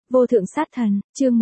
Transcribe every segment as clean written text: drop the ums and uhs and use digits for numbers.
Vô thượng sát thần, chương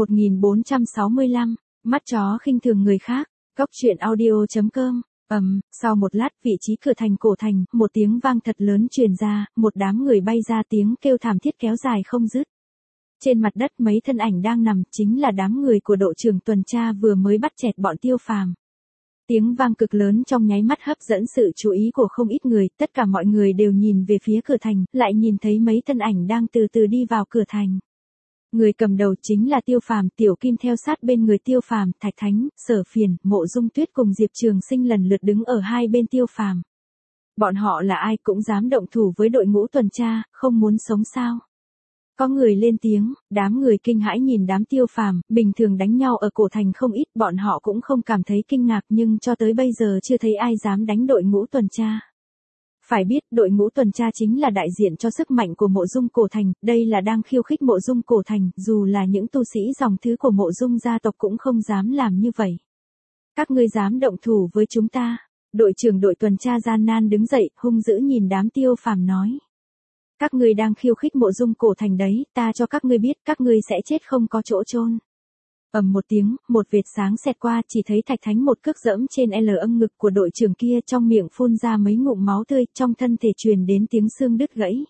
1465, mắt chó khinh thường người khác, góc truyện audio.com. Sau một lát vị trí cửa thành cổ thành, một tiếng vang thật lớn truyền ra, một đám người bay ra tiếng kêu thảm thiết kéo dài không dứt. Trên mặt đất mấy thân ảnh đang nằm chính là đám người của đội trưởng tuần tra vừa mới bắt chẹt bọn Tiêu Phàm. Tiếng vang cực lớn trong nháy mắt hấp dẫn sự chú ý của không ít người, tất cả mọi người đều nhìn về phía cửa thành, lại nhìn thấy mấy thân ảnh đang từ từ đi vào cửa thành. Người cầm đầu chính là Tiêu Phàm, Tiểu Kim theo sát bên người Tiêu Phàm, Thạch Thánh, Sở Phiền, Mộ Dung Tuyết cùng Diệp Trường Sinh lần lượt đứng ở hai bên Tiêu Phàm. Bọn họ là ai cũng dám động thủ với đội ngũ tuần tra, không muốn sống sao? Có người lên tiếng, đám người kinh hãi nhìn đám Tiêu Phàm, bình thường đánh nhau ở cổ thành không ít, bọn họ cũng không cảm thấy kinh ngạc, nhưng cho tới bây giờ chưa thấy ai dám đánh đội ngũ tuần tra. Phải biết, đội ngũ tuần tra chính là đại diện cho sức mạnh của Mộ Dung cổ thành, đây là đang khiêu khích Mộ Dung cổ thành, dù là những tu sĩ dòng thứ của Mộ Dung gia tộc cũng không dám làm như vậy. Các ngươi dám động thủ với chúng ta? Đội trưởng đội tuần tra gian nan đứng dậy, hung dữ nhìn đám Tiêu Phàm nói. Các ngươi đang khiêu khích Mộ Dung cổ thành đấy, ta cho các ngươi biết, các ngươi sẽ chết không có chỗ chôn. Một tiếng, một vệt sáng xẹt qua, chỉ thấy Thạch Thánh một cước dẫm trên ngực của đội trưởng kia, trong miệng phun ra mấy ngụm máu tươi, trong thân thể truyền đến tiếng xương đứt gãy.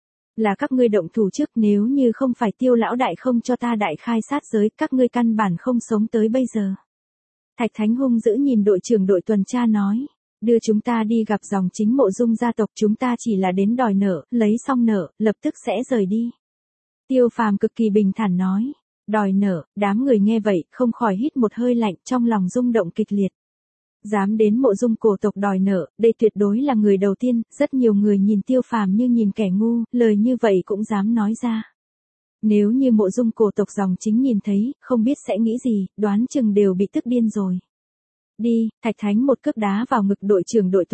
Là các ngươi động thủ trước, nếu như không phải Tiêu lão đại không cho ta đại khai sát giới, các ngươi căn bản không sống tới bây giờ. Thạch Thánh hung dữ nhìn đội trưởng đội tuần tra nói. Đưa chúng ta đi gặp dòng chính Mộ Dung gia tộc, chúng ta chỉ là đến đòi nợ, lấy xong nợ, lập tức sẽ rời đi. Tiêu Phàm cực kỳ bình thản nói. Đòi nợ, đám người nghe vậy, không khỏi hít một hơi lạnh, trong lòng rung động kịch liệt. Dám đến Mộ Dung cổ tộc đòi nợ, đây tuyệt đối là người đầu tiên, rất nhiều người nhìn Tiêu Phàm như nhìn kẻ ngu, lời như vậy cũng dám nói ra. Nếu như Mộ Dung cổ tộc dòng chính nhìn thấy, không biết sẽ nghĩ gì, đoán chừng đều bị tức điên rồi. Đi, Thạch Thánh một cước đá vào ngực đội trưởng đội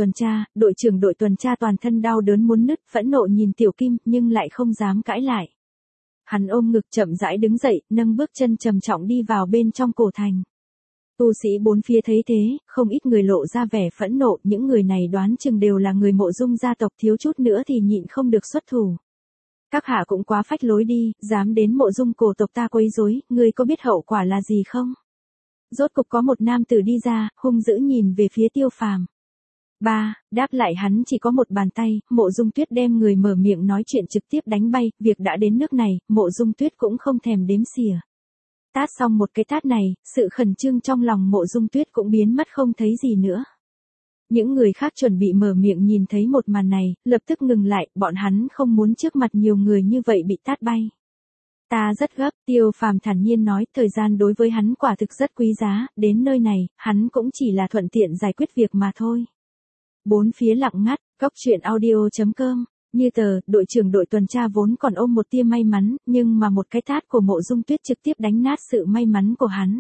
tuần tra toàn thân đau đớn muốn nứt, phẫn nộ nhìn Tiểu Kim, nhưng lại không dám cãi lại. Hắn ôm ngực chậm rãi đứng dậy, nâng bước chân trầm trọng đi vào bên trong cổ thành. Tu sĩ bốn phía thấy thế, không ít người lộ ra vẻ phẫn nộ, những người này đoán chừng đều là người Mộ Dung gia tộc, thiếu chút nữa thì nhịn không được xuất thủ. Các hạ cũng quá phách lối đi, dám đến Mộ Dung cổ tộc ta quấy rối, ngươi có biết hậu quả là gì không? Rốt cục có một nam tử đi ra, hung dữ nhìn về phía Tiêu Phàm. Đáp lại hắn chỉ có một bàn tay, Mộ Dung Tuyết đem người mở miệng nói chuyện trực tiếp đánh bay, việc đã đến nước này, Mộ Dung Tuyết cũng không thèm đếm xỉa. Tát xong một cái tát này, sự khẩn trương trong lòng Mộ Dung Tuyết cũng biến mất không thấy gì nữa. Những người khác chuẩn bị mở miệng nhìn thấy một màn này, lập tức ngừng lại, bọn hắn không muốn trước mặt nhiều người như vậy bị tát bay. Ta rất gấp, Tiêu Phàm thản nhiên nói, thời gian đối với hắn quả thực rất quý giá, đến nơi này, hắn cũng chỉ là thuận tiện giải quyết việc mà thôi. Bốn phía lặng ngắt, góc truyện audio.com, như tờ, đội trưởng đội tuần tra vốn còn ôm một tia may mắn, nhưng mà một cái tát của Mộ Dung Tuyết trực tiếp đánh nát sự may mắn của hắn.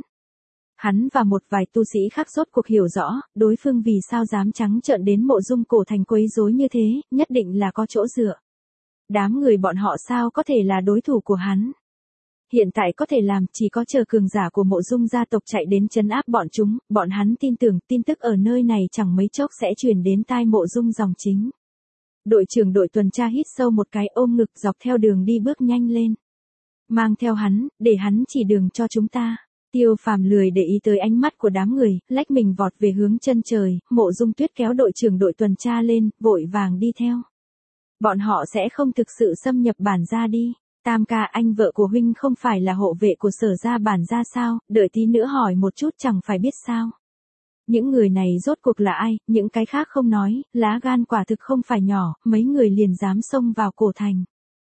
Hắn và một vài tu sĩ khác rốt cuộc hiểu rõ, đối phương vì sao dám trắng trợn đến Mộ Dung cổ thành quấy rối như thế, nhất định là có chỗ dựa. Đám người bọn họ sao có thể là đối thủ của hắn. Hiện tại có thể làm chỉ có chờ cường giả của Mộ Dung gia tộc chạy đến trấn áp bọn chúng, bọn hắn tin tưởng tin tức ở nơi này chẳng mấy chốc sẽ truyền đến tai Mộ Dung dòng chính. Đội trưởng đội tuần tra hít sâu một cái, ôm ngực dọc theo đường đi bước nhanh lên. Mang theo hắn, để hắn chỉ đường cho chúng ta. Tiêu Phàm lười để ý tới ánh mắt của đám người, lách mình vọt về hướng chân trời, Mộ Dung Tuyết kéo đội trưởng đội tuần tra lên, vội vàng đi theo. Bọn họ sẽ không thực sự xâm nhập bản gia đi. Tam ca, anh vợ của huynh không phải là hộ vệ của Sở gia bản gia sao, đợi tí nữa hỏi một chút chẳng phải biết sao. Những người này rốt cuộc là ai, những cái khác không nói, lá gan quả thực không phải nhỏ, mấy người liền dám xông vào cổ thành.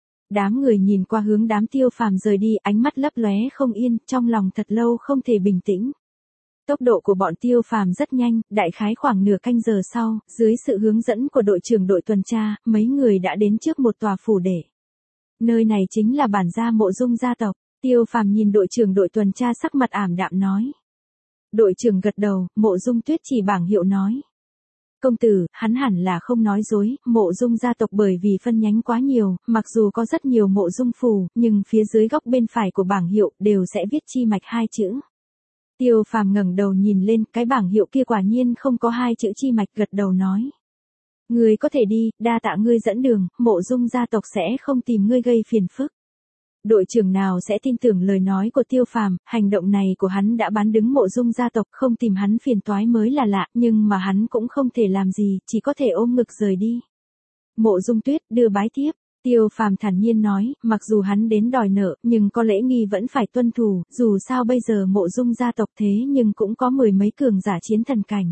Đám người nhìn qua hướng đám Tiêu Phàm rời đi, ánh mắt lấp lóe không yên, trong lòng thật lâu không thể bình tĩnh. Tốc độ của bọn Tiêu Phàm rất nhanh, đại khái khoảng nửa canh giờ sau, dưới sự hướng dẫn của đội trưởng đội tuần tra, mấy người đã đến trước một tòa phủ đệ. Nơi này chính là bản gia Mộ Dung gia tộc. Tiêu Phàm nhìn đội trưởng đội tuần tra sắc mặt ảm đạm nói. Đội trưởng gật đầu, Mộ Dung Tuyết chỉ bảng hiệu nói. Công tử, hắn hẳn là không nói dối, Mộ Dung gia tộc bởi vì phân nhánh quá nhiều, mặc dù có rất nhiều Mộ Dung phù, nhưng phía dưới góc bên phải của bảng hiệu đều sẽ viết chi mạch hai chữ. Tiêu Phàm ngẩng đầu nhìn lên, cái bảng hiệu kia quả nhiên không có hai chữ chi mạch, gật đầu nói. Ngươi có thể đi, đa tạ ngươi dẫn đường, Mộ Dung gia tộc sẽ không tìm ngươi gây phiền phức. đội trưởng nào sẽ tin tưởng lời nói của Tiêu Phàm, hành động này của hắn đã bán đứng Mộ Dung gia tộc, không tìm hắn phiền toái mới là lạ, nhưng mà hắn cũng không thể làm gì, chỉ có thể ôm ngực rời đi. Mộ Dung Tuyết đưa bái thiếp. Tiêu Phàm thản nhiên nói, mặc dù hắn đến đòi nợ, nhưng có lễ nghi vẫn phải tuân thủ, dù sao bây giờ Mộ Dung gia tộc thế nhưng cũng có 10 mấy cường giả chiến thần cảnh.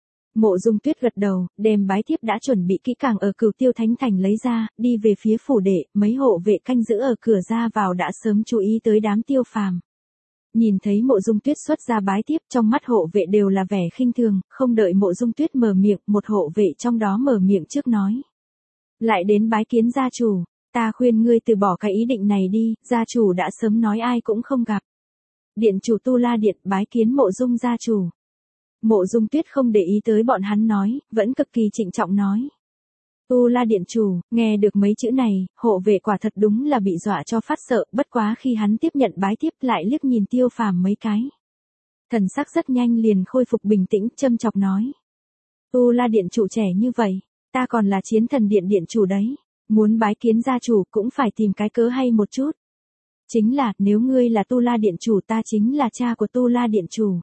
Mộ Dung Tuyết gật đầu, đem bái thiếp đã chuẩn bị kỹ càng ở Cửu Tiêu Thánh Thành lấy ra, đi về phía phủ đệ, mấy hộ vệ canh giữ ở cửa ra vào đã sớm chú ý tới đám Tiêu Phàm. Nhìn thấy Mộ Dung Tuyết xuất ra bái thiếp, trong mắt hộ vệ đều là vẻ khinh thường, không đợi Mộ Dung Tuyết mở miệng, một hộ vệ trong đó mở miệng trước nói. Lại đến bái kiến gia chủ, ta khuyên ngươi từ bỏ cái ý định này đi, gia chủ đã sớm nói ai cũng không gặp. Điện chủ Tu La Điện bái kiến Mộ Dung gia chủ. Mộ Dung Tuyết không để ý tới bọn hắn nói, vẫn cực kỳ trịnh trọng nói. Tu La Điện chủ, nghe được mấy chữ này, hộ vệ quả thật đúng là bị dọa cho phát sợ, bất quá khi hắn tiếp nhận bái thiếp lại liếc nhìn Tiêu Phàm mấy cái. Thần sắc rất nhanh liền khôi phục bình tĩnh, châm chọc nói. Tu La Điện chủ trẻ như vậy, ta còn là Chiến Thần Điện điện chủ đấy, muốn bái kiến gia chủ cũng phải tìm cái cớ hay một chút. Chính là, nếu ngươi là Tu La Điện chủ ta chính là cha của Tu La Điện chủ.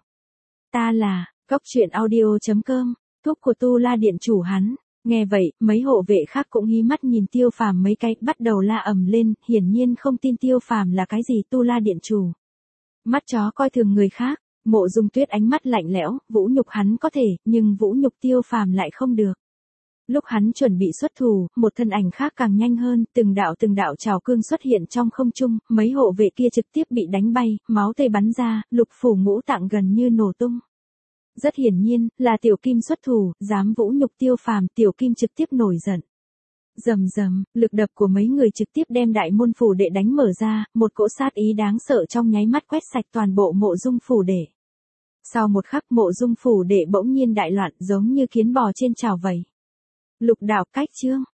Ta là, Cốc Truyện Audio.com, thúc của Tu La Điện chủ hắn. Nghe vậy, mấy hộ vệ khác cũng hí mắt nhìn Tiêu Phàm mấy cái, bắt đầu la ầm lên, hiển nhiên không tin Tiêu Phàm là cái gì Tu La Điện chủ. Mắt chó coi thường người khác, Mộ Dung Tuyết ánh mắt lạnh lẽo, vũ nhục hắn có thể, nhưng vũ nhục Tiêu Phàm lại không được. Lúc hắn chuẩn bị xuất thủ, một thân ảnh khác càng nhanh hơn, từng đạo trảo cương xuất hiện trong không trung, mấy hộ vệ kia trực tiếp bị đánh bay, máu tươi bắn ra, lục phủ ngũ tạng gần như nổ tung. Rất hiển nhiên, là Tiểu Kim xuất thủ, dám vũ nhục Tiêu Phàm, Tiểu Kim trực tiếp nổi giận. Rầm rầm, lực đập của mấy người trực tiếp đem đại môn phủ đệ đánh mở ra, một cỗ sát ý đáng sợ trong nháy mắt quét sạch toàn bộ Mộ Dung phủ đệ. Sau một khắc Mộ Dung phủ đệ bỗng nhiên đại loạn giống như kiến bò trên chảo vậy. Lục đạo cách chương.